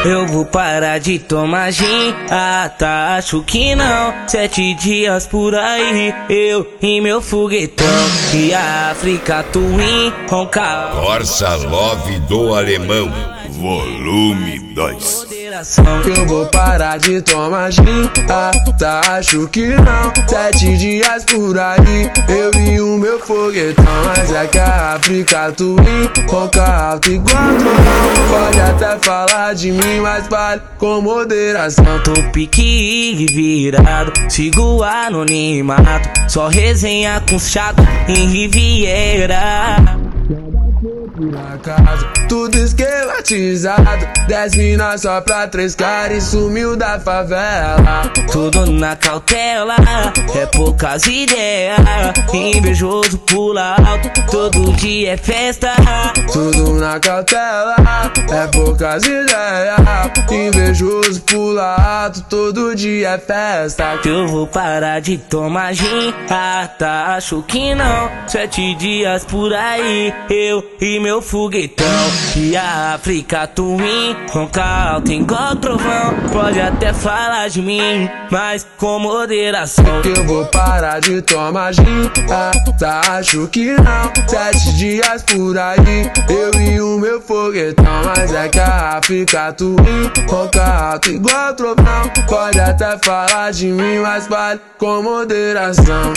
Eu vou parar de tomar gin. Ah, tá, acho que não. 7 dias por aí, eu e meu foguetão. E a África Twin ronca. Corsa Love do Alemão, volume 2. Eu vou parar de tomar gin. Ah, tá, acho que não. 7 dias por aí, eu e o meu foguetão. Mas é que a África Twin ronca alto igual trovão. Pode até falar de mim, mas fale com moderação. Tô pique virado, sigo o anonimato. Só resenha com chato em Riviera. Por acaso, tudo esquematizado. 10 minas só pra 3 caras e sumiu da favela. Tudo na cautela, é poucas ideias. Invejoso pula alto, todo dia é festa. Tudo na cautela, é poucas ideias. Invejoso pula alto, todo dia é festa. Eu vou parar de tomar gin. Ah, tá, acho que não. 7 dias por aí, eu e meu foguetão. E a África Twin ronca alto igual trovão. Pode até falar de mim, mas com moderação. Eu vou parar de tomar gin. Ah, tá, acho que não. 7 dias por aí, eu e o meu foguetão. Mas é que a África Twin ronca alto igual trovão. Pode até falar de mim, mas fale com moderação.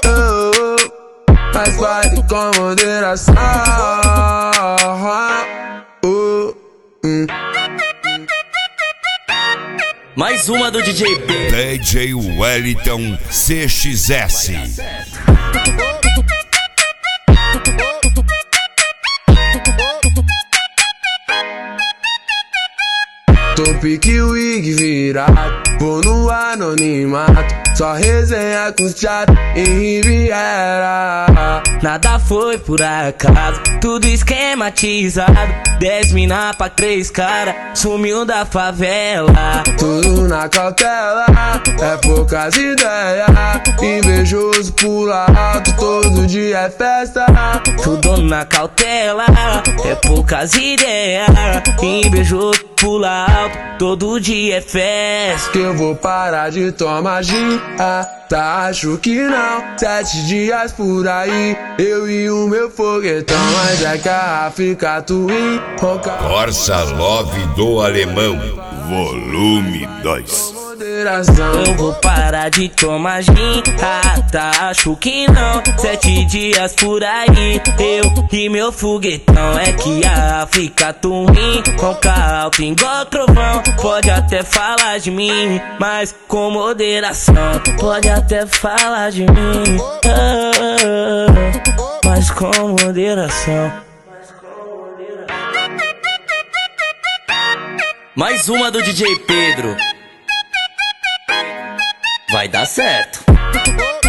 Mas fale com moderação. Mais uma do DJ P. DJ Wellington CXS. Tô pique wig virado, vou no anonimato. Só resenha com os chato em Riviera. Nada foi por acaso, tudo esquematizado. 10 mina pra 3 cara, sumiu da favela. Tudo na cautela, é poucas ideias. Invejoso pula alto, todo dia é festa. Tudo na cautela, é poucas ideias. Invejoso pula alto, todo dia é festa. Que eu vou parar de tomar gin. Ah, tá, acho que não. 7 dias por aí, eu e o meu foguetão. Mas é que a África Twin ronca. Corsa Love do Alemão, volume 2. Eu vou parar de tomar gin. Ah, tá, acho que não. 7 dias por aí, eu e meu foguetão. É que a África Twin ronca alto igual trovão. Pode até falar de mim, mas com moderação. Pode até falar de mim, mas com moderação. Mais uma do DJ Pedro. Vai dar certo.